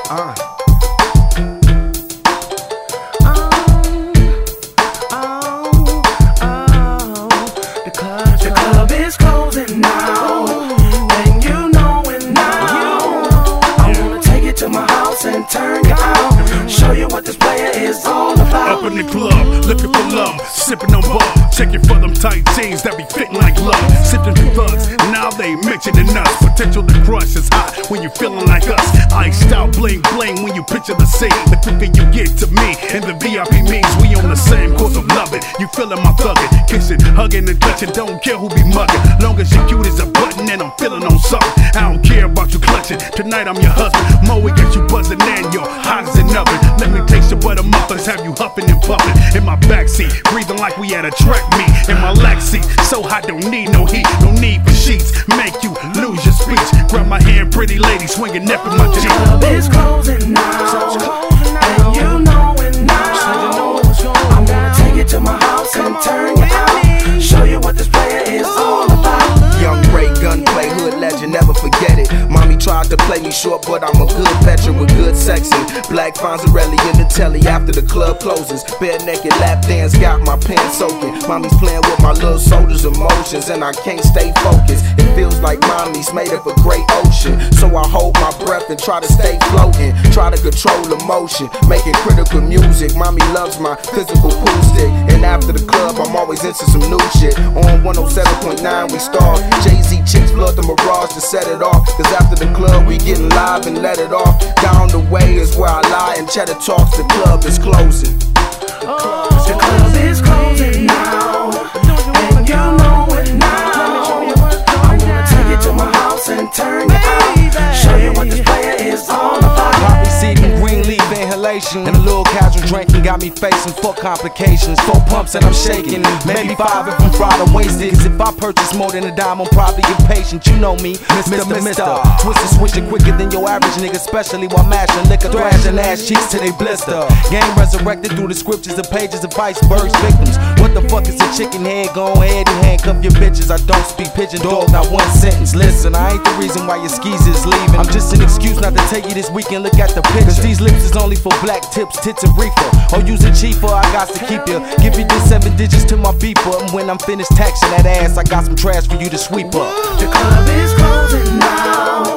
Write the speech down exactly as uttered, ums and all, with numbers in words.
Uh. The club is closing now, and you know it now. I wanna take you to my house and turn you out, show you what this player is all about. Up in the club, looking for love, sipping on bub, checking for them tight jeans that be fitting like love. Sipping through thugs, now they mentioning us. Potential to crush is hot when you feeling like us. Iced out, bling bling when you picture the scene. The quicker you get to me, and the V I P means we on the same course of loving. You feeling my thuggin', kissing, hugging and touching. Don't care who be mugging, long as you cute as a button and I'm feeling on something. I don't care about you clutching. Tonight I'm your husband. Mo, we got you buzzing and you're hot as an oven. Let me taste your butter muffins, have you huffing and puffing. In my backseat, breathing like we at a track meet. In my lack seat, so hot, don't need no heat, no need for sheets. Make you lose your speech. Grab my hand, pretty lady, swinging neck in my jeans. The club is closing now, and you know it now. I wanna take you to my house and turn you out, show you what this player is all about. Young Ray, gunplay, hood legend, never forget it. Mommy tried to play me short, but I'm a good veteran with good sexing. Black Fonzarelli in the telly after the club closes. Bare naked lap dance, got my pants soaking. Mommy's playing with my little soldiers' emotions, and I can't stay focused. It feels like mommy's made of a great ocean, so I hold my breath and try to stay floating. Try to control emotion, making critical music. Mommy loves my physical pool stick, and after the club, I'm always into some new shit. On one oh seven point nine, we start. Jay-Z chicks flood the Mirage to set it off, cause after the club, we getting live and let it off. Down the way is where I lie and cheddar talks. The club is closing. The club is closing now, and you know it now. I wanna take you to my house and turn you out, show you what this player is all about. Poppy seed and green leaf inhalation, and a little casual drinking got me facing four complications. Four pumps and I'm shaking, maybe five if I'm fried or wasted. Cause if I purchase more than a dime, I'm probably impatient. You know me, Mister Mister Twisted, switching quicker than your average nigga, especially while mashing liquor, thrashing ass cheeks till they blister. Game resurrected through the scriptures and pages of icebergs victims. What the fuck is a chicken head? Go ahead and handcuff your bitches. I don't speak pigeon dog, not one sentence. Listen, I ain't the reason why your skis is leaving. I'm just an excuse not to take you this weekend. Look at the picture. Cause these lips is only for black tips, tits and reefer. Or use it cheaper, I got to keep you. Give you this seven digits to my beeper. And when I'm finished taxing that ass, I got some trash for you to sweep up. The club is closing now,